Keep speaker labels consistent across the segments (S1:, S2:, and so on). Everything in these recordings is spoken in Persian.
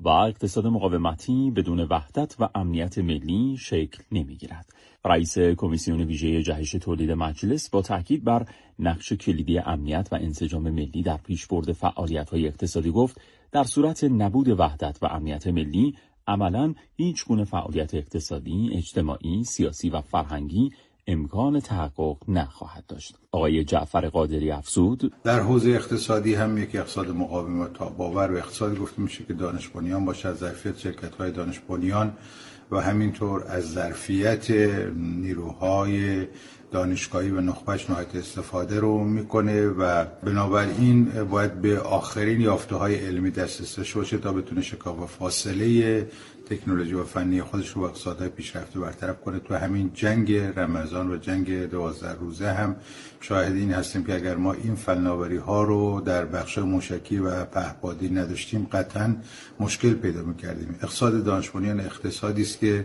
S1: و اقتصاد مقاومتی بدون وحدت و امنیت ملی شکل نمی‌گیرد. رئیس کمیسیون ویژه جهش تولید مجلس با تاکید بر نقش کلیدی امنیت و انسجام ملی در پیشبرد فعالیت‌های اقتصادی گفت در صورت نبود وحدت و امنیت ملی عملاً هیچ گونه فعالیت اقتصادی، اجتماعی، سیاسی و فرهنگی امکان تحقق نخواهد داشت. آقای جعفر قادری افزود:
S2: در حوزه اقتصادی هم یک اقتصاد مقاوم و تاب‌آور و اقتصادی گفته میشه که دانش بنیان باشه، از ظرفیت شرکت‌های دانش بنیان و همینطور از ظرفیت نیروهای دانشگاهی و نخبه‌اش نهایت استفاده رو میکنه و بنابراین باید به آخرین یافته‌های علمی دسترسی داشته باشه تا بتونه شکاف فاصله تکنولوژی و فنی خودش رو با اقتصادهای پیشرفته برطرف کنه. تو همین جنگ رمضان و جنگ 12 روزه هم شاهد این هستیم که اگر ما این فناوری‌ها رو در بخش موشکی و پهپادی نداشتیم قطعاً مشکل پیدا می‌کردیم. اقتصاد دانش بنیان اقتصادی است که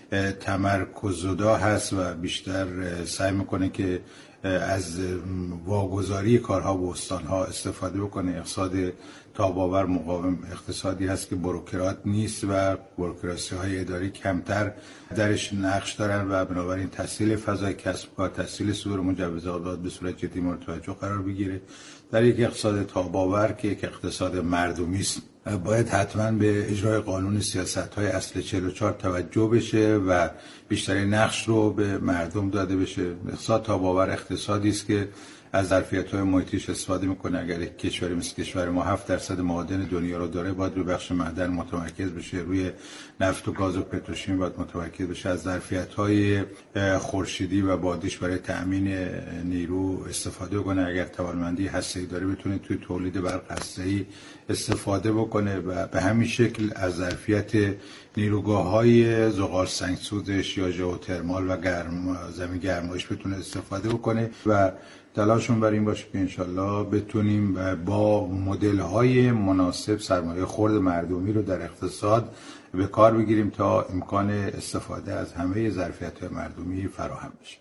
S2: تمرکززدا هست و بیشتر سعی می‌کنه که از واگذاری کارها به استان‌ها استفاده بکنه. اقتصاد تاب‌آور مقاوم اقتصادی هست که بروکرات نیست و بروکراسی‌های اداری کمتر درش نقش دارن و بنابراین تسهیل فضای کسب و کار، تسهیل صدور مجوزات به صورت جدی مورد توجه قرار بگیره. در یک اقتصاد تاب‌آور که یک اقتصاد مردمی است باید حتما به اجرای قانون سیاست‌های اصل 44 توجه بشه و بیشترین نقش رو به مردم داده بشه. اقتصاد تاب‌آور اقتصادی است که از ظرفیت‌های محیطیش استفاده می‌کنه. اگر یک کشوری مثل کشور ما 7% معادن دنیا رو داره، باید روی بخش معدن متمرکز بشه، روی نفت و گاز و پتروشیمی باید متمرکز بشه، از ظرفیت‌های خورشیدی و بادیش برای تأمین نیرو استفاده کنه. اگر توانمندی هسته‌ای داره بتونه توی تولید برق هسته‌ای استفاده بکنه و به همین شکل از ظرفیت نیروگاه‌های زغال سنگسوزش یا ژئوترمال و زمین گرمایش بتونه استفاده بکنه و تلاشون بر این باشه که انشالله بتونیم با مدل‌های مناسب سرمایه خرد مردمی رو در اقتصاد به کار بگیریم تا امکان استفاده از همه ظرفیت‌های مردمی فراهم بشه.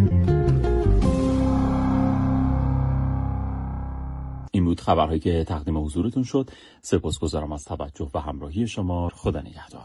S1: این بود خبرهایی که تقدیم حضورتون شد. سپاسگزارم از توجه و همراهی شما. خدا نگهدار.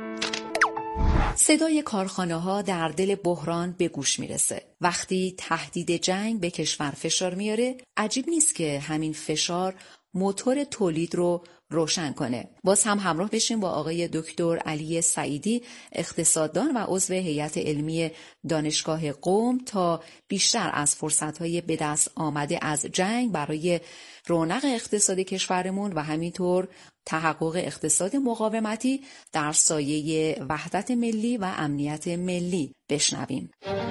S3: صدای کارخانه‌ها در دل بحران به گوش میرسه. وقتی تهدید جنگ به کشور فشار میاره، عجیب نیست که همین فشار موتور تولید رو روشن کنه. باز هم همراه بشیم با آقای دکتر علی سعیدی، اقتصاددان و عضو هیئت علمی دانشگاه قم، تا بیشتر از فرصت‌های به دست آمده از جنگ برای رونق اقتصادی کشورمون و همینطور تحقق اقتصاد مقاومتی در سایه وحدت ملی و امنیت ملی بشنویم.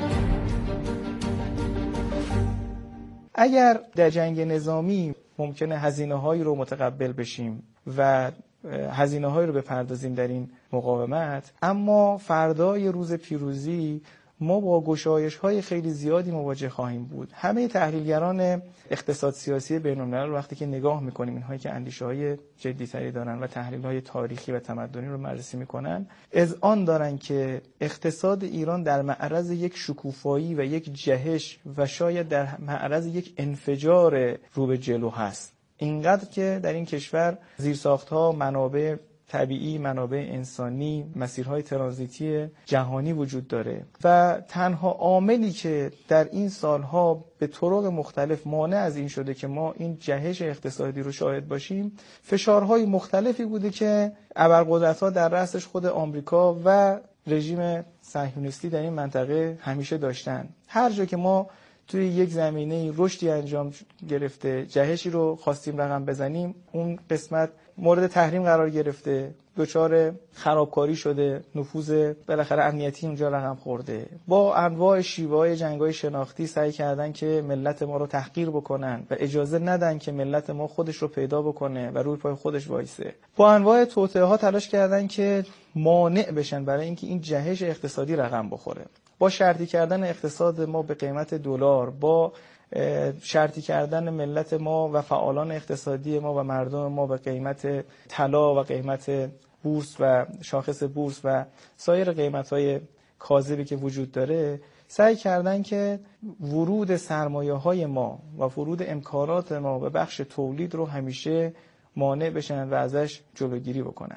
S4: اگر در جنگ نظامی ممکنه هزینه‌هایی رو متقبل بشیم و هزینه‌هایی رو بپردازیم در این مقاومت، اما فردای روز پیروزی ما با گشایش‌های خیلی زیادی مواجه خواهیم بود. همه تحلیلگران اقتصاد سیاسی بین‌الملل وقتی که نگاه می‌کنیم، اینهایی که اندیشه‌های جدی‌تری دارن و تحلیل‌های تاریخی و تمدنی رو بررسی می‌کنن، اذعان دارن که اقتصاد ایران در معرض یک شکوفایی و یک جهش و شاید در معرض یک انفجار رو به جلو هست. اینقدر که در این کشور زیرساخت‌ها، منابع طبیعی، منابع انسانی، مسیرهای ترانزیتی جهانی وجود داره و تنها عاملی که در این سالها به طرق مختلف مانع از این شده که ما این جهش اقتصادی رو شاهد باشیم، فشارهای مختلفی بوده که ابرقدرت‌ها در رأسش خود آمریکا و رژیم صهیونیستی در این منطقه همیشه داشتن. هر جا که ما توی یک زمینه رشدی انجام گرفته، جهشی رو خواستیم رقم بزنیم، اون قسمت مورد تحریم قرار گرفته، دچار خرابکاری شده، نفوذ بالاخره امنیتی اونجا رقم خورده. با انواع شیوه‌های جنگ‌های شناختی سعی کردن که ملت ما رو تحقیر بکنن و اجازه ندن که ملت ما خودش رو پیدا بکنه و روی پای خودش وایسه. با انواع توطئه‌ها تلاش کردن که مانع بشن برای اینکه این جهش اقتصادی رقم بخوره. با شرطی کردن اقتصاد ما به قیمت دلار، با شرطی کردن ملت ما و فعالان اقتصادی ما و مردم ما به قیمت طلا و قیمت بورس و شاخص بورس و سایر قیمت‌های کاذبی که وجود داره، سعی کردن که ورود سرمایه‌های ما و ورود امکانات ما به بخش تولید رو همیشه مانع بشن و ازش جلوگیری بکنن.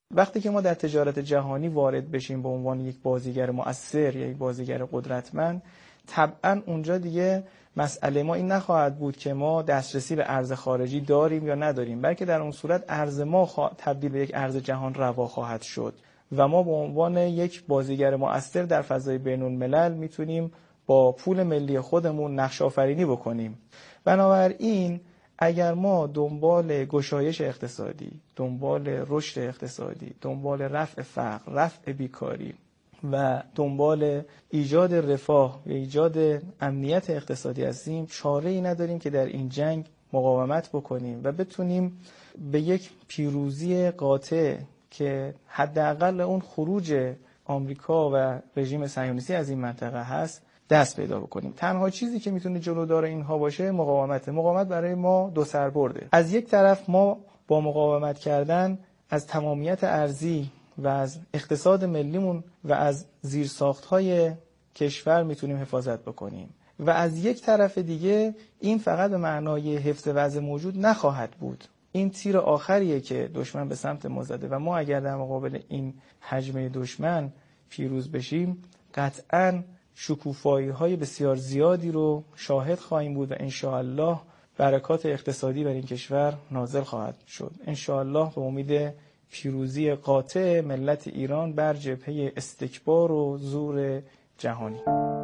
S4: وقتی که ما در تجارت جهانی وارد بشیم به عنوان یک بازیگر مؤثر یا یک بازیگر قدرتمند، طبعا اونجا دیگه مسئله ما این نخواهد بود که ما دسترسی به ارز خارجی داریم یا نداریم، بلکه در اون صورت ارز ما تبدیل به یک ارز جهان روا خواهد شد و ما به عنوان یک بازیگر مؤثر در فضای بین الملل میتونیم با پول ملی خودمون نقش آفرینی بکنیم. بنابراین اگر ما دنبال گشایش اقتصادی، دنبال رشد اقتصادی، دنبال رفع فقر، رفع بیکاری و دنبال ایجاد رفاه و ایجاد امنیت اقتصادی هستیم، چاره‌ای نداریم که در این جنگ مقاومت بکنیم و بتونیم به یک پیروزی قاطع که حداقل اون خروج آمریکا و رژیم صهیونیستی از این منطقه هست دست پیدا بکنیم. تنها چیزی که میتونه جلودار اینها باشه مقاومت برای ما دو سربرده. از یک طرف ما با مقاومت کردن از تمامیت ارزی و از اقتصاد ملیمون و از زیرساخت‌های کشور میتونیم حفاظت بکنیم و از یک طرف دیگه این فقط به معنای حفظ وضع موجود نخواهد بود. این تیر آخریه که دشمن به سمت ما زده و ما اگر در مقابل این حجم دشمن پیروز بشیم قطعاً شکوفایی‌های بسیار زیادی رو شاهد خواهیم بود و انشاءالله برکات اقتصادی بر این کشور نازل خواهد شد. انشاءالله به امید پیروزی قاطع ملت ایران بر جبهه استکبار و زور جهانی.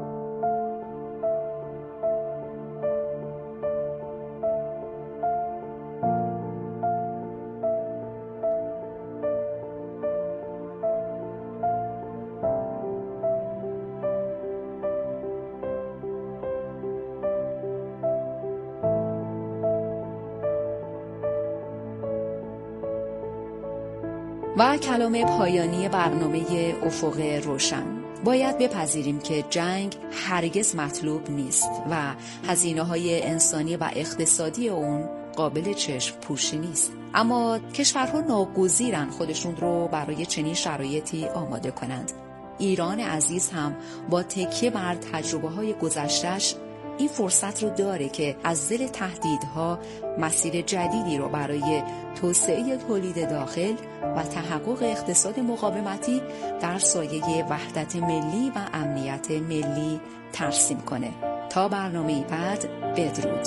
S3: و کلام پایانی برنامه افق روشن. باید بپذیریم که جنگ هرگز مطلوب نیست و هزینه‌های انسانی و اقتصادی اون قابل چشم پوشی نیست، اما کشورها ناگزیرن خودشون رو برای چنین شرایطی آماده کنند. ایران عزیز هم با تکیه بر تجربه‌های گذشته‌اش این فرصت رو داره که از زیر تهدیدها مسیر جدیدی رو برای توسعه تولید داخل و تحقق اقتصاد مقاومتی در سایه وحدت ملی و امنیت ملی ترسیم کنه. تا برنامه بعد، بدرود.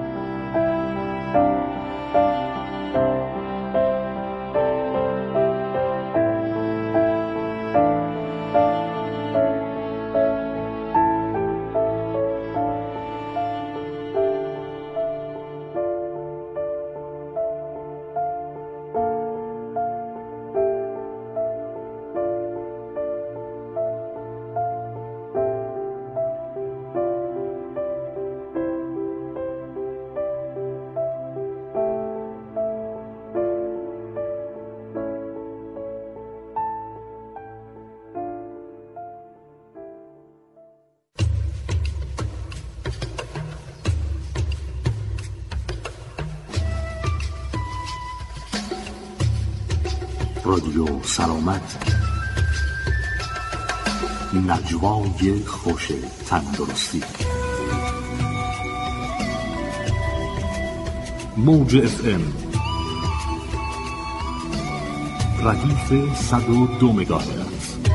S5: رادیو سلامت، نجوای خوش تندرستی. موج FM ردیف 102 مگاهرتز.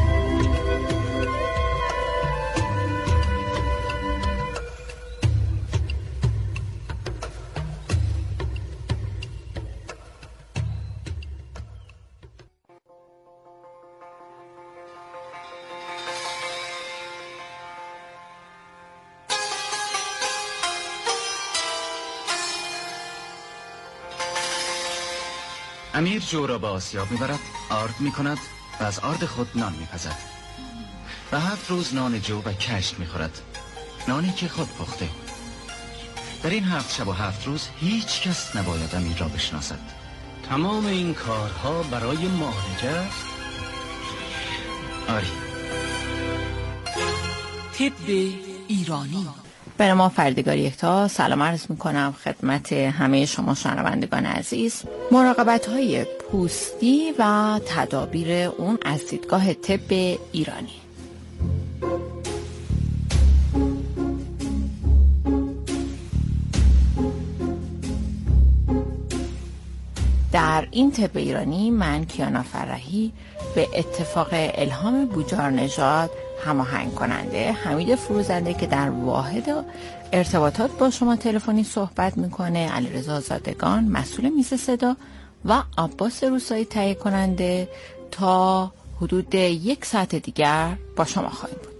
S6: امیر جو را به آسیاب میبرد، آرد میکند و از آرد خود نان میپزد و 7 روز نان جو و کشت میخورد، نانی که خود پخته. در این 7 شب و 7 روز هیچ کس نباید امیر را بشناسد.
S7: تمام این کارها برای معالجه است؟
S6: آری.
S3: طب ایرانی.
S8: به نام فردگار یکتا سلام عرض میکنم خدمت همه شما شنوندگان عزیز. مراقبت‌های پوستی و تدابیر اون از دیدگاه طب ایرانی. در این طب ایرانی من کیانا فرحی به اتفاق الهام بوجار نژاد هماهنگ کننده، حمید فروزنده که در واحد ارتباطات با شما تلفنی صحبت میکنه، علیرضا زادگان مسئول میز صدا و عباس روسایی تهیه کننده تا حدود 1 ساعت دیگر با شما خواهیم بود.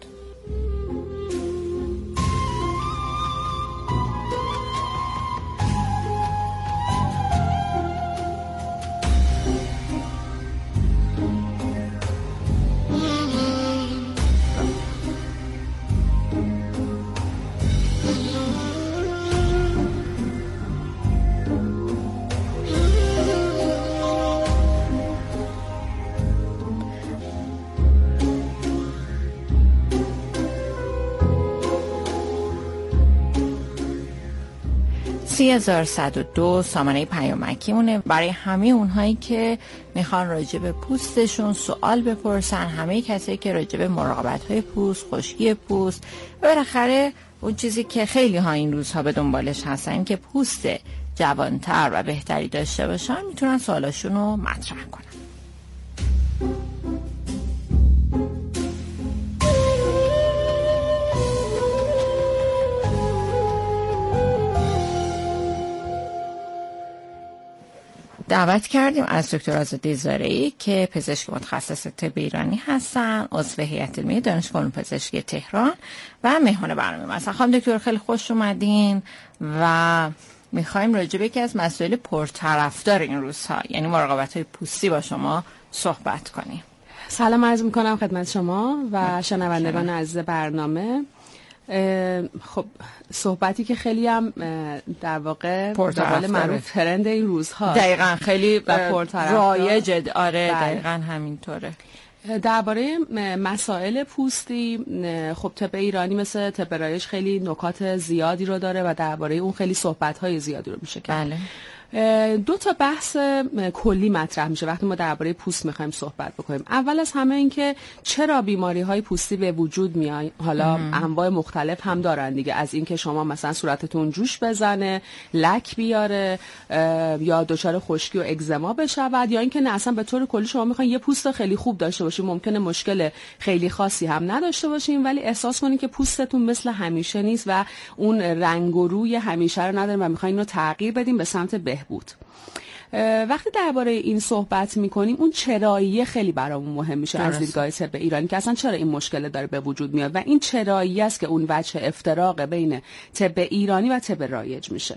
S8: $30,102 سامانه پیامکی مونه برای همه اونهایی که میخوان راجع به پوستشون سوال بپرسن، همه کسایی که راجع به مراقبت‌های پوست، خشکی پوست و بالاخره اون چیزی که خیلی ها این روزها به دنبالش هستن که پوست جوانتر و بهتری داشته باشن، میتونن سوالاشون رو مطرح کنن. دعوت کردیم از دکتر آزاده زارعی که پزشک متخصص طب ایرانی هستن، عضو هیئت علمی دانشگاه علوم پزشکی تهران و مهمان برنامه هستن. خانم دکتر خیلی خوش اومدین و میخوایم راجع به یکی از مسائل پرطرفدار این روزها، یعنی مراقبت‌های پوستی با شما صحبت کنیم.
S9: سلام عرض میکنم خدمت شما و شنوندگان عزیز برنامه. خب صحبتی که خیلی هم در واقع به معروف ترند این روزها
S8: دقیقاً خیلی رایجه. آره دقیقاً همینطوره.
S9: درباره مسائل پوستی خب طب ایرانی مثل طب رایج خیلی نکات زیادی رو داره و درباره اون خیلی صحبت‌های زیادی رو میشه کرد.
S8: بله.
S9: 2 تا بحث کلی مطرح میشه وقتی ما درباره پوست میخوایم صحبت بکنیم. اول از همه این که چرا بیماری‌های پوستی به وجود میاد. حالا انواع مختلف هم دارن دیگه، از این که شما مثلا صورتتون جوش بزنه، لک بیاره یا دچار خشکی و اگزما بشود، یا اینکه نه اصلا به طور کلی شما میخواین یه پوست خیلی خوب داشته باشین، ممکنه مشکل خیلی خاصی هم نداشته باشین ولی احساس کنین که پوستتون مثل همیشه نیست و اون رنگ و روی همیشه رو نداره و میخواین اینو تغییر بدین به سمت بهبود. وقتی درباره این صحبت میکنیم اون چراییه خیلی برامون مهم میشه از دیدگاه طب ایرانی که اصلا چرا این مشکل داره به وجود میاد و این چراییه است که اون وجه افتراق بین طب ایرانی و طب رایج میشه.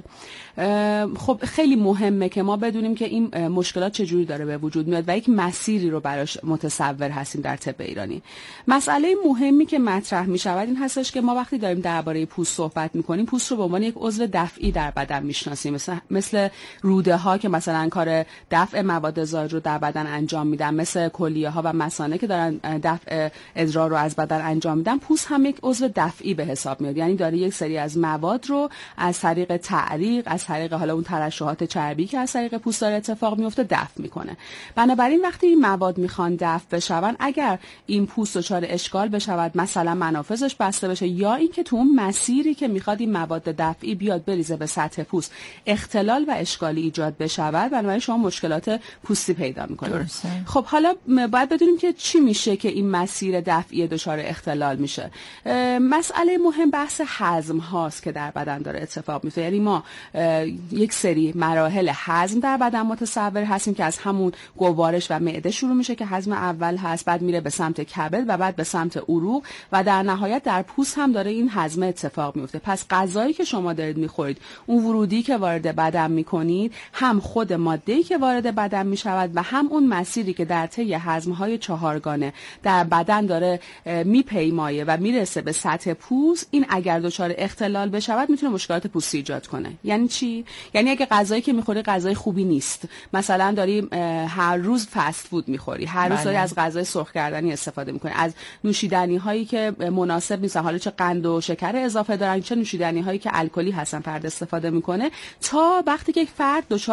S9: خب خیلی مهمه که ما بدونیم که این مشکلات چجوری داره به وجود میاد و یک مسیری رو براش متصور هستیم در طب ایرانی. مسئله مهمی که مطرح میشود این هستش که ما وقتی داریم درباره پوست صحبت میکنیم پوست رو به عنوان یک عضو دفعی در بدن میشناسیم، مثل روده ها که مثلا کار دفع مواد زائد رو در بدن انجام میدن، مثل کلیه ها و مثانه که دارن دفع ادرار رو از بدن انجام میدن. پوست هم یک عضو دفعی به حساب میاد، یعنی داره یک سری از مواد رو از طریق تعریق، از طریق حالا اون ترشحات چربی که از طریق پوست داره اتفاق میفته دفع میکنه. بنابراین وقتی این مواد میخوان دفع بشون، اگر این پوست دچار اشکال بشود، مثلا منافذش بسته بشه یا اینکه تو اون مسیری که میخواد این مواد دفعی بیاد بریزه به سطح پوست اختلال و اشکالی ایجاد بشود، بنابراین شما مشکلات پوستی پیدا میکنید. خب حالا باید بدونیم که چی میشه که این مسیر دفعی دچار اختلال میشه. مسئله مهم بحث هضم هاست که در بدن داره اتفاق میفته. یعنی ما یک سری مراحل هضم در بدن متصور هستیم که از همون گوارش و معده شروع میشه که هضم اول هست، بعد میره به سمت کبد و بعد به سمت عروق و در نهایت در پوست هم داره این هضم اتفاق میفته. پس غذایی که شما دارید میخورید، اون ورودی که وارد بدن میکنید، هم خود ماده‌ای که وارد بدن میشود و هم اون مسیری که در طی هضم‌های چهارگانه در بدن داره میپیمایه و میرسه به سطح پوست، این اگر دچار اختلال بشود میتونه مشکلات پوستی ایجاد کنه. یعنی چی؟ یعنی اگه غذایی که میخوری غذای خوبی نیست، مثلا داری هر روز فست فود میخوری، هر روز داری از غذای سرخ کردنی استفاده میکنی، از نوشیدنی هایی که مناسب نیستن، حالا چه قند و شکر اضافه دارن، چه نوشیدنی هایی که الکلی هستن، فرد استفاده میکنه، تا وقتی که یک فرد دچار مشکلات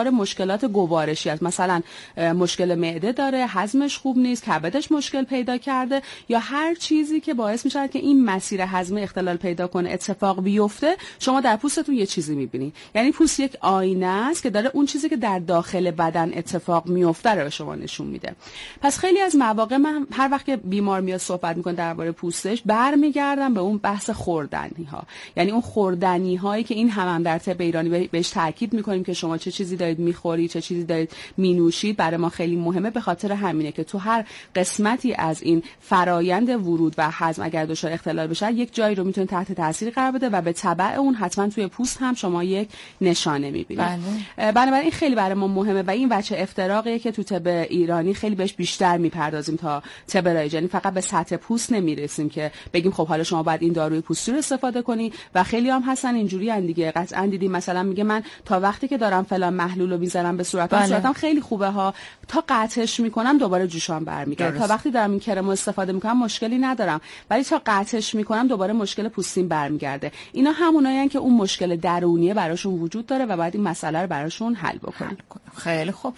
S9: مشکلات گوارشی است، مثلا مشکل معده داره، هضمش خوب نیست، کبدش مشکل پیدا کرده، یا هر چیزی که باعث میشه که این مسیر هضمی اختلال پیدا کنه اتفاق بیفته، شما در پوستتون یه چیزی میبینید. یعنی پوست یک آینه است که داره اون چیزی که در داخل بدن اتفاق میفته رو به شما نشون میده. پس خیلی از مواقع من هر وقت که بیمار میاد صحبت میکنه درباره پوستش، برمیگردم به اون بحث خوردنی ها. یعنی اون خوردنی هایی که این هم در طب ایرانی بهش تاکید میکنیم که شما چه چیزی دارید میخورید، چه چیزی دارید مینوشید، برای ما خیلی مهمه. به خاطر همینه که تو هر قسمتی از این فرایند ورود و هضم اگر دچار اختلال بشه، یک جایی رو میتونه تحت تاثیر قرار بده و به تبع اون حتما توی پوست هم شما یک نشانه میبینید. بنابراین این خیلی برای ما مهمه و این بچه افتراقیه که تو طب ایرانی خیلی بهش بیشتر میپردازیم تا طب رایج. یعنی فقط به سطح پوست نمیرسیم که بگیم خب حالا شما باید این داروی پوستی رو استفاده کنی. و خیلی هم هستن اینجوری ان دیگه، قطعا دیدیم مثلا میگه من تا وقتی که دارم فلان محلول رو میذارم به صورتم، صورتم خیلی خوبه ها، تا قطعش میکنم دوباره جوشام برمیگرده. تا وقتی دارم این کرم استفاده میکنم مشکلی ندارم، ولی تا قطعش میکنم دوباره مشکل پوستیم برمیگرده. اینا همونایین که اون مشکل درونیه براشون وجود داره و باید این مسئله رو براشون حل بکنیم.
S8: خیلی خوب.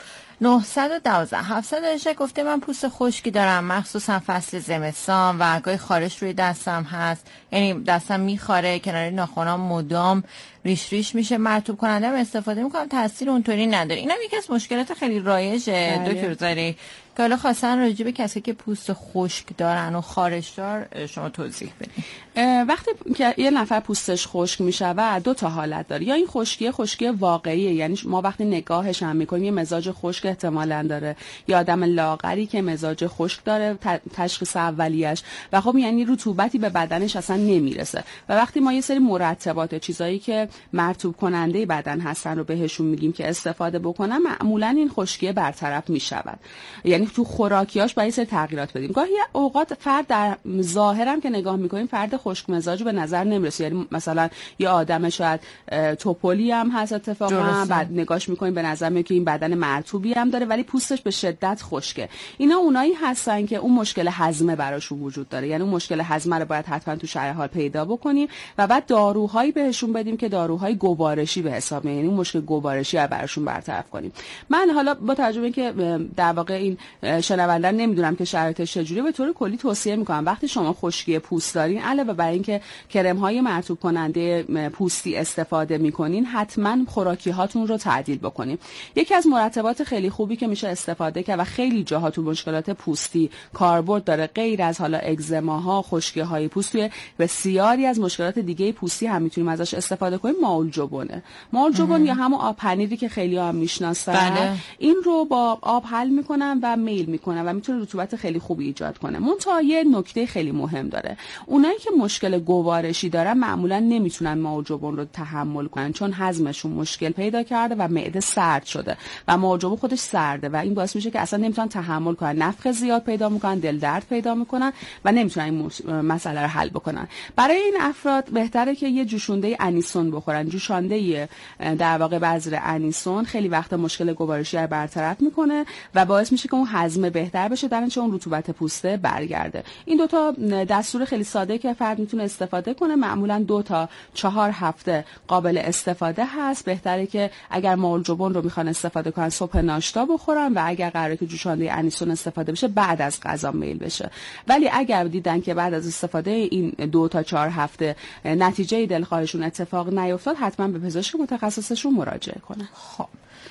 S8: 912 718 گفته من پوست خشکی دارم، مخصوصا فصل زمستان و گاهی خارش روی دستم هست، یعنی دستم میخاره، کنار ناخنام مدام ریش میشه، مرطوب کننده هم استفاده میکنم، تاثیر اونطوری نداره. اینم یکی از مشکلات خیلی رایجه دکتر زاری که حالا خواستن راجع به کسی که پوست خشک دارن و خارش دار شما توضیح بدید.
S9: وقتی که یه نفر پوستش خشک میشه و دو تا حالت داره، یا این خشکی واقعیه، یعنی ما وقتی نگاهش هم میکنیم یه مزاج خشک احتمالاً داره، یا آدم لاغری که مزاج خشک داره تشخیص اولیش، و خب یعنی رطوبتی به بدنش اصلا نمیرسه. و وقتی ما یه سری مرطبات، چیزایی که مرطوب کننده بدن هستن رو بهشون میگیم که استفاده بکنن، معمولاً این خشکی برطرف میشود. یعنی تو خوراکیاش باید سری تغییرات بدیم. گاهی اوقات فرد در ظاهرم که نگاه میکنیم فرد خشک مزاج به نظر نمیرسه، یعنی مثلا یه آدم شاید توپلی هم هست اتفاقا، بعد نگاهش میکنیم به نظر میاد که این بدن مرطوبی هم داره ولی پوستش به شدت خشکه. اینا اونایی هستن که اون مشکل هضمه براشون وجود داره، یعنی اون مشکل هضمه رو باید حتما تو شرح حال پیدا بکنیم و بعد داروهایی بهشون بدیم که داروهای گوارشی به حساب میاد، یعنی اون مشکل گوارشی رو براشون برطرف کنیم. من حالا با توجه به اینکه در واقع این شنونده نمیدونم که شرایطش چجوریه، به طور کلی توصیه میکنم وقتی شما خشکی پوست دارین، علاوه بر اینکه کرم های مرطوب کننده پوستی استفاده میکنین، حتما خوراکی هاتون رو تعدیل بکنین. یکی از مرطبات خیلی خوبی که میشه استفاده کرد و خیلی جاها تو مشکلات پوستی کاربرد داره، غیر از حالا اگزماها، خشکی های پوست، توی بسیاری از مشکلات دیگه پوستی هم میتونیم ازش استفاده کنیم. ماولجوبونه. ماولجوبون یا همون آب پنیری که خیلی هم میشناسن، این رو با آب حل میکنن و میل میکنن و میتونه رطوبت خیلی خوبی ایجاد کنه. منتها یه نکته خیلی مهم داره، اونایی که مشکل گوارشی دارن معمولا نمیتونن ماولجوبون رو تحمل کنن، چون هضمشون مشکل پیدا کرده و معده سرد شده و ماولجوبون خودش سرده و این باعث میشه که اصلا نمیتونن تحمل کنن، نفخ زیاد پیدا میکنن، دل درد پیدا میکنن و نمیتونن این مسئله رو حل بکنن. برای این افراد بهتره که یه جوشنده انیسون بخورن. جوشنده در واقع بذر انیسون خیلی وقت مشکل گوارشی رو برطرف میکنه و باعث میشه که اون هضم بهتر بشه، در نتیجه اون رطوبت پوسته برگرده. این دو تا دستور خیلی ساده که فرد میتونه استفاده کنه، معمولا 2 تا 4 هفته قابل استفاده هست. بهتره که اگر ماولجوبون رو میخوان استفاده کنن صبح ناشتا بخورن و اگر قراره که جوشنده انیسون استفاده بشه بعد از غذا میل بشه. ولی اگر دیدن که بعد از استفاده این 2 تا 4 هفته نتیجه دلخواهشون اتفاق نیفتاد، حتما به پزشک متخصصشون مراجعه کنن.
S8: خب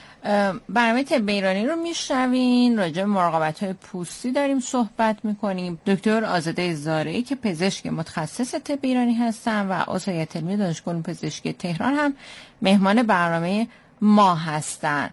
S8: برنامه طب ایرانی رو میشنوین، راجع به مراقبت‌های پوستی داریم صحبت میکنیم. دکتر آزاده زارعی که پزشک متخصص طب ایرانی هستن و عضو هیئت علمی دانشگاه پزشکی تهران هم مهمان برنامه ما هستن.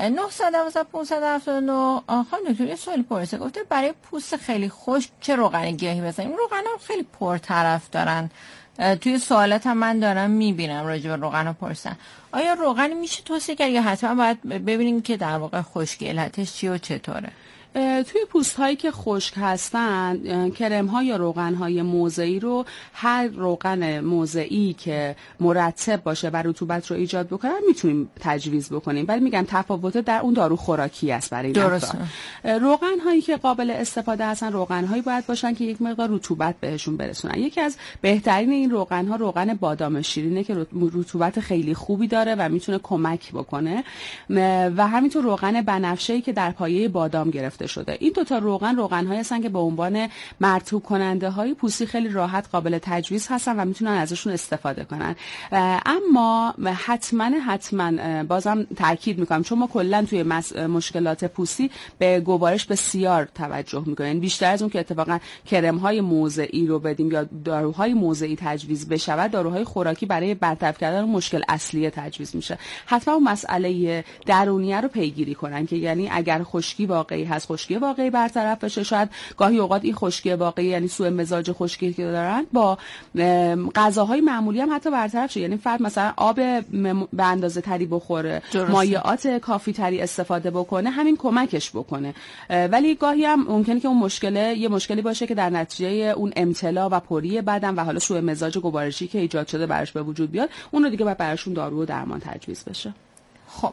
S8: 912 579 خانم دکتر یه سوال پرسه، گفته برای پوست خیلی خشک چه روغن گیاهی بزنیم؟ روغنا خیلی پرطرف دارن، توی سوالات هم من دارم میبینم راجع به روغن رو پرسن. آیا روغن میشه توصیه کرد یا حتما باید ببینیم که در واقع خشکی علتش چی و چطوره؟
S9: توی پوست هایی که خشک هستن، کرم ها یا روغن های موضعی رو، هر روغن موضعی که مرطب باشه و رطوبت رو ایجاد بکنه میتونیم تجویز بکنیم، ولی میگم تفاوت در اون دارو خوراکی است برای این افراد. روغن هایی که قابل استفاده هستن روغن هایی باید باشن که یک مقدار رطوبت بهشون برسونن. یکی از بهترین این روغن ها روغن بادام شیرینه که رطوبت خیلی خوبی داره و میتونه کمک بکنه، و همینطور روغن بنفشه‌ای که در پایه بادام گرفته شده. این دو تا روغن هایی هستن که به عنوان مرطوب کننده های پوستی خیلی راحت قابل تجویز هستن و میتونن ازشون استفاده کنن. اما حتما بازم تاکید میکنم، چون ما کلا توی مشکلات پوستی به گوارش بسیار توجه میکنیم، بیشتر از اون که اتفاقا کرم های موضعی رو بدیم یا داروهای موضعی تجویز بشه، داروهای خوراکی برای برطرف کردن مشکل اصلی تجویز میشه. حتما اون مسئله درونیه رو پیگیری کنن که یعنی اگر خشکی واقعی هست، خشکی واقعی برطرف بشه. شاید گاهی اوقات این خشکی واقعی یعنی سوء مزاج خشکی که دارن با غذاهای معمولی هم حتی برطرف شه. یعنی فرد مثلا آب به اندازه تری بخوره، مایعات کافی تری استفاده بکنه، همین کمکش بکنه. ولی گاهی هم ممکنه که اون یه مشکلی باشه که در نتیجه اون امتلا و پری بدن و حالا سوء مزاج گوارشی که ایجاد شده براش به وجود بیاد، اون رو دیگه باید براشون دارو و درمان تجویز بشه.
S8: خب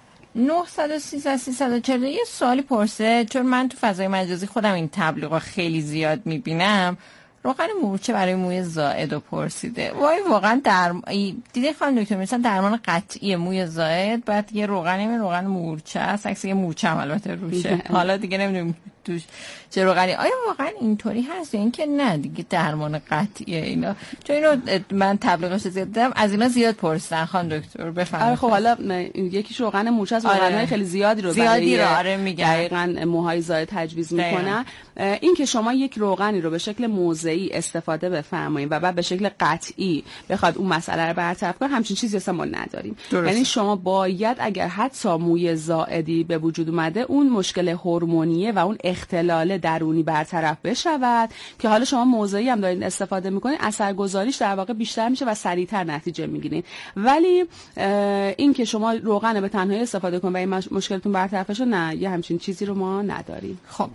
S8: 930 یه سوالی پرسه، چون من تو فضای مجازی خودم این تبلیغا خیلی زیاد میبینم. روغن مورچه برای موی زائد رو پرسیده. وای واقعا دیده خانم دکتر مثلا درمان قطعی موی زائد بعد یه روغن مورچه است، عکس یه مورچه هم البته روشه. حالا دیگه نمیدونم توش چه روغنی. آیا واقعا اینطوری هست یا اینکه نه دیگه درمان قطعیه اینا؟ چون اینو من تبلیغش زیاد دیدم، از اینا زیاد پرسیدن. خانم دکتر بفرمایید.
S9: خب حالا یکیش روغن مورچه است، روغن‌های خیلی زیادی رو
S8: میگن
S9: دقیقاً موهای زائد تجویز میکنن. این که شما یک روغنی رو به شکل موضعی استفاده بفرمایید و بعد به شکل قطعی بخواد اون مسئله رو برطرف کنه، همچین چیزی اصلا ما نداریم. یعنی شما باید اگر حتی موی زائدی به وجود اومده، اون مشکل هورمونیه و اون اختلال درونی برطرف بشود که حالا شما موضعی هم دارین استفاده میکنین، اثرگذاریش در واقع بیشتر میشه و سریعتر نتیجه میگیرین. ولی این که شما روغن به تنهایی استفاده کنین و این مشکلتون برطرف بشه، نه، یه همچین چیزی رو ما نداریم.
S8: خب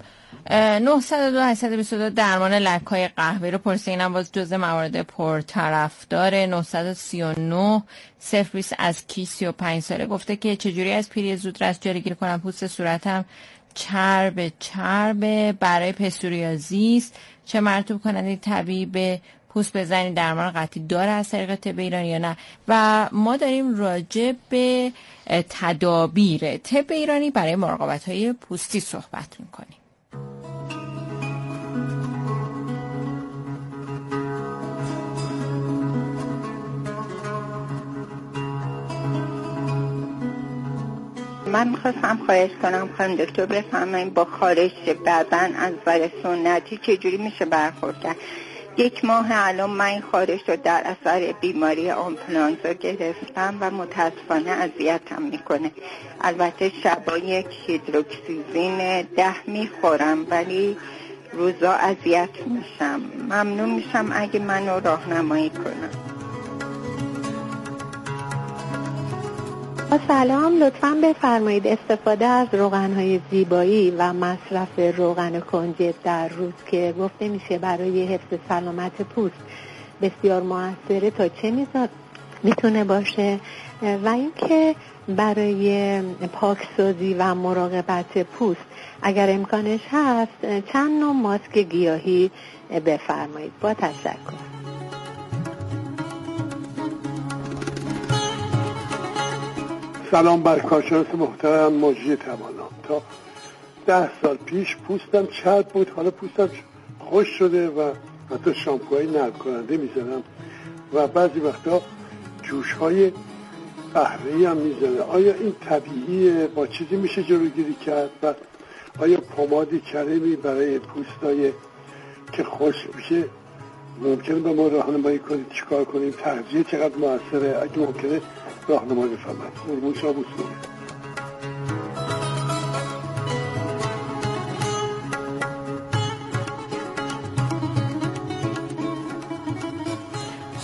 S8: 902 درمان لک‌های قهوه‌ای رو پرسیدن، اینم باز جزء موارد پرطرفدار. 939 020 از کی 35 ساله گفته که چجوری از پیری زودرس جلوگیری کنم؟ پوست صورتم چرب برای پستوریازیس، چه مرطوب کننده طبیعی به پوست بزنید درمان قطعی داره از طریق طب ایرانی یا نه؟ و ما داریم راجع به تدابیر طب ایرانی برای مراقبت‌های پوستی صحبت می‌کنیم.
S10: من میخواستم خواهش کنم خانم دکتر بفرمایید با خارش بدن از نظر سنتی چجوری میشه برخورد کرد؟ 1 ماه الان من این خارش رو در اثر بیماری آنفلانزا گرفتم و متاسفانه اذیتم میکنه. البته شبا یک هیدروکسیزین 10 میخورم ولی روزا اذیت میشم. ممنون میشم اگه منو راهنمایی کنم.
S11: سلام، لطفاً بفرمایید استفاده از روغن‌های زیبایی و مصرف روغن کنجد در روز که گفته میشه برای حفظ سلامت پوست بسیار موثره تا چه میزان میتونه باشه، و اینکه برای پاکسازی و مراقبت پوست اگر امکانش هست چند نوع ماسک گیاهی بفرمایید. با تشکر.
S12: سلام بر کارشناس محترم مجری توانا. تا 10 سال پیش پوستم چرب بود، حالا پوستم خوش شده و حتی شامپوهای نرم کننده میزنم و بعضی وقتا جوشهای قهوه‌ای هم میزنم. آیا این طبیعیه؟ با چیزی میشه جلوگیری کرد؟ و آیا پمادی کریمی برای پوستای که خوش میشه ممکنه به ما راهنمایی کنید چیکار کنیم؟ تغذیه چقدر موثره؟ اگه ممکنه راهنمایی بفرمایید. قربون شما بوستون.
S8: خب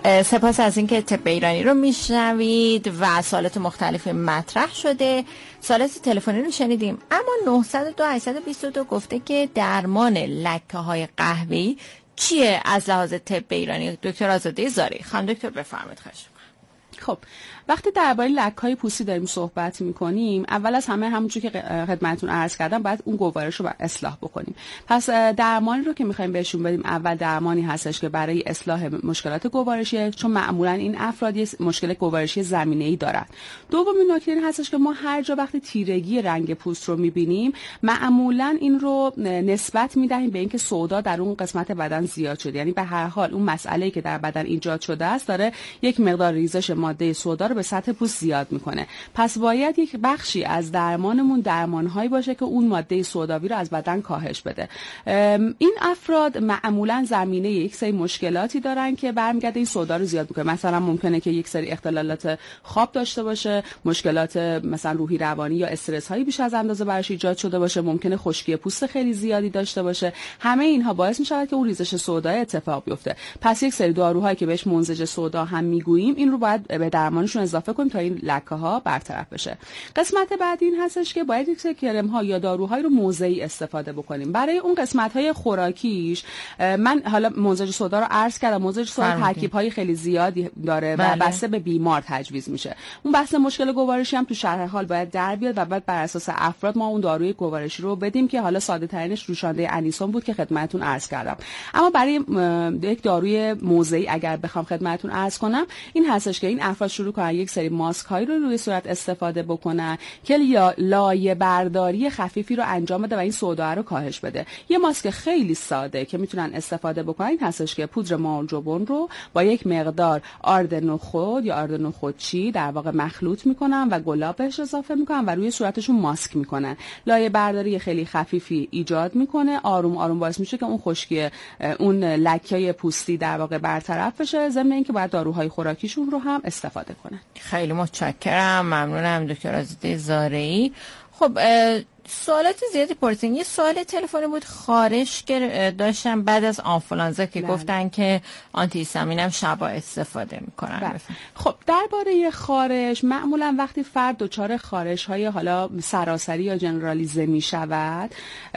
S8: سپاس از اینکه طب ایرانی رو میشنوید و سوالات مختلفی مطرح شده. سوالات تلفنی رو شنیدیم، اما 902-822 گفته که درمان لکه‌های قهوه‌ای چیه از لحاظ طب ایرانی؟ دکتر آزاده زارعی. خانم دکتر بفرمایید. خواهش می‌کنم.
S9: خب وقتی درباره لکه‌های پوستی داریم صحبت می‌کنیم، اول از همه همونجوری که خدمتتون عرض کردم باید اون گوارش رو اصلاح بکنیم. پس درمانی رو که می‌خوایم بهشون بدیم، اول درمانی هستش که برای اصلاح مشکلات گوارشیه، چون معمولاً این افراد مشکل گوارشی زمینه‌ای دارن. دومین نکته این هستش که ما هر جا وقتی تیرگی رنگ پوست رو می‌بینیم، معمولاً این رو نسبت می‌دهیم به اینکه سودا در اون قسمت بدن زیاد شده. یعنی به هر حال اون مسئله‌ای که در بدن ایجاد شده است داره یک مقدار ریزش ماده سودا رو به سطح پوست زیاد میکنه. پس باید یک بخشی از درمانمون درمانهایی باشه که اون ماده سوداوی رو از بدن کاهش بده. این افراد معمولا زمینه یک سری مشکلاتی دارن که برمیگرده این سودا رو زیاد میکنه. مثلا ممکنه که یک سری اختلالات خواب داشته باشه، مشکلات مثلا روحی روانی یا استرس هایی بیش از اندازه براش ایجاد شده باشه، ممکنه خشکی پوست خیلی زیادی داشته باشه. همه اینها باعث میشه که اون ریزش سودا اتفاق بیفته. پس یک سری داروهایی که بهش منزج سودا هم میگوییم، این رو باید به درمانشون اضافه کنیم تا این لکه‌ها برطرف بشه. قسمت بعد این هستش که باید یک سری کرم‌ها یا داروهای رو موضعی استفاده بکنیم. برای اون قسمت‌های خوراکیش من حالا منزج سودا رو عرض کردم. منزج سودا ترکیب‌های خیلی زیادی داره و بسته به بیمار تجویز میشه. اون بحث مشکل گوارشی هم تو شرح حال باید در بیاد و بعد بر اساس افراد ما اون داروی گوارشی رو بدیم که حالا ساده ترینش روشنده انیسون بود که خدمتتون عرض کردم. اما برای یک داروی موضعی اگر بخوام خدمتتون عرض کنم، این هستش که این افراد شروع کنن یک سری ماسک هایی رو روی صورت استفاده بکنن که لایه برداری خفیفی رو انجام بده و این سودا رو کاهش بده. یه ماسک خیلی ساده که میتونن استفاده بکنن این هستش که پودر مارجوبون رو با یک مقدار آرد نخود یا آرد نخودچی در واقع مخلوط میکنن و گلاب بهش اضافه میکنن و روی صورتشون ماسک میکنن. لایه برداری خیلی خفیفی ایجاد میکنه، آروم آروم باعث میشه که اون خشکی اون لکه پوستی در واقع برطرف بشه، ضمن اینکه باید داروهای خوراکیشون رو هم استفاده کنن.
S8: خیلی متشکرم، ممنونم دکتر آزاده زارعی. خب سوالات زیادی پرسیدین. یه سوال تلفنی بود خارش که داشتم بعد از آنفولانزا که گفتن که آنتی هیستامین هم شبا استفاده میکنن.
S9: خب درباره خارش، معمولا وقتی فرد دچار خارش های حالا سراسری یا جنرالیزه میشود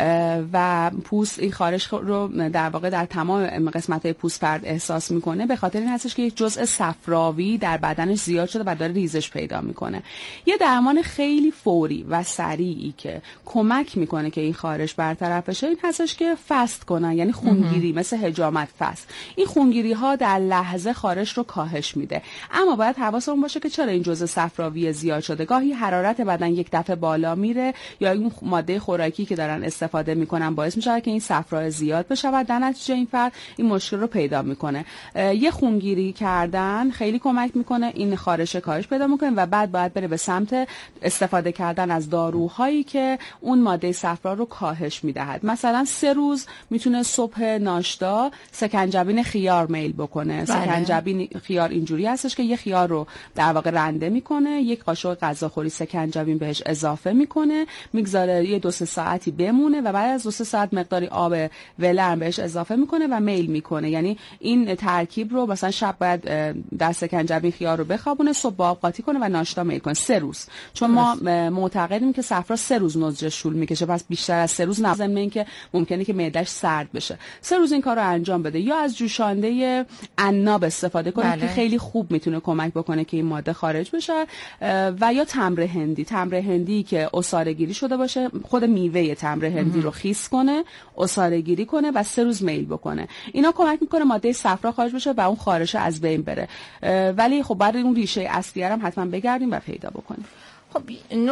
S9: و پوست این خارش رو در واقع در تمام قسمت های پوست فرد احساس میکنه، به خاطر این هستش که یک جزء صفراوی در بدنش زیاد شده و داره ریزش پیدا میکنه. یه درمان خیلی فوری و سریعی که کمک میکنه که این خارش برطرف بشه این هستش که فست کنن، یعنی خونگیری مثل حجامت فست. این خونگیری ها در لحظه خارش رو کاهش میده. اما باید حواسمون باشه که چرا این جزء صفراوی زیاد شده. گاهی حرارت بدن یک دفعه بالا میره یا این ماده خوراکی که دارن استفاده میکنن باعث میشه که این صفرا زیاد بشه و در نتیجه این فرد این مشکل رو پیدا میکنه. یه خونگیری کردن خیلی کمک میکنه این خارش کاهش پیدا میکنه و بعد باید بره به سمت استفاده کردن از داروهایی که اون ماده صفرا رو کاهش میدهد. مثلا 3 روز میتونه صبح ناشتا سکنجبین خیار میل بکنه. سکنجبین خیار اینجوری هستش که یه خیار رو در واقع رنده میکنه، یک قاشق غذاخوری سکنجبین بهش اضافه میکنه، میگذاره یه 2-3 ساعتی بمونه و بعد از 2-3 ساعت مقداری آب ولرم بهش اضافه میکنه و میل میکنه. یعنی این ترکیب رو مثلا شب باید در سکنجبین خیار رو بخوابونه، صبح آب قاطی کنه و ناشتا میل کنه 3 روز. چون ما معتقدیم که صفرا 3 روز نضجش طول میکشه، پس بیشتر از 3 روز نه، ضمن اینکه ممکنه که معده‌اش سرد بشه. 3 روز این کارو انجام بده یا از جوشانده عناب استفاده کنه که خیلی خوب میتونه کمک بکنه که این ماده خارج بشه، و یا تمر هندی که عصاره‌گیری شده باشه، خود میوه تمر هندی رو خیس کنه، عصاره‌گیری کنه و 3 روز میل بکنه. اینا کمک میکنه ماده صفرا خارج بشه و اون خارش از بین بره. ولی خب بعد اون ریشه اصلی هم حتما بگردیم و پیدا بکنیم.
S8: خب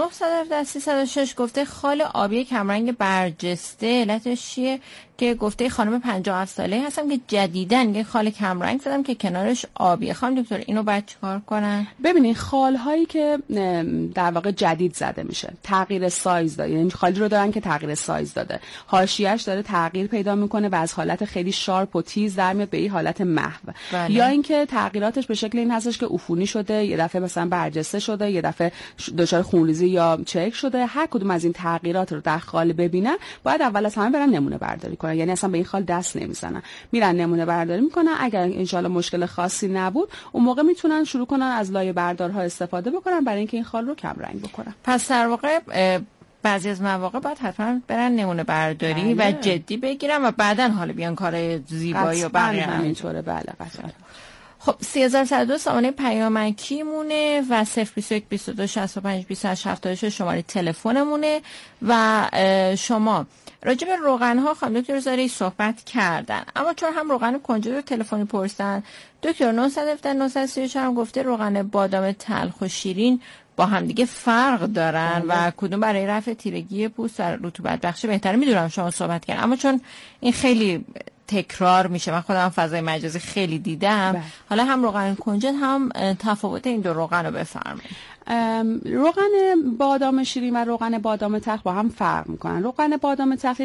S8: 900-306 گفته خال آبی کمرنگ برجسته علتش چیه؟ که گفته خانم 57 ساله هستم که جدیدن یه خال کمرنگ زدم که کنارش آبیه. خانم دکتر اینو باید چیکار کنن؟
S9: ببینید خال هایی که در واقع جدید زده میشه تغییر سایز داره، یعنی خالی رو دارن که تغییر سایز داده، حاشیه‌اش داره تغییر پیدا میکنه و از حالت خیلی شارپ و تیز در میاد به این حالت محو. یا اینکه تغییراتش به شکل این هستش که عفونی شده، یه دفعه مثلا برجسته شده، یه دفعه دچار خونریزی یا چک شده، هر کدوم از این تغییرات رو در خال ببینن، باید اول از همه برن نمونه برداری کنن. یعنی اصلا به این خال دست نمیزنن، میرن نمونه برداری میکنن. اگر ان شاءالله مشکل خاصی نبود، اون موقع میتونن شروع کنن از لایه بردارها استفاده بکنن برای اینکه این خال رو کم رنگ بکنن.
S8: پس در واقع بعضی از مواقع باید حتما برن نمونه برداری و جدی بگیرن و بعداً حالا بیان کار زیبایی و بقیه
S9: همینطوره. بله قطعا.
S8: خب 3102 سامانه پیامکی مونه و 021 22 65 28 76 شماره تلفنمونه و شما راجع به روغن‌ها خانم دکتر زاری صحبت کردن، اما چون هم روغن کنجد رو تلفنی پرسیدن، دکتر 917 934 هم گفته روغن بادام تلخ و شیرین با هم دیگه فرق دارن و کدوم برای رفع تیرگی پوست و رطوبت بخشی بهتره. میدونم شما صحبت کردن، اما چون این خیلی تکرار میشه، من خودم فضای مجازی خیلی دیدم، حالا هم روغن کنجد هم تفاوت این دو روغن رو بفرمایید.
S9: روغن بادام شیرین و روغن بادام تلخ با هم فرق میکنن. روغن بادام تلخ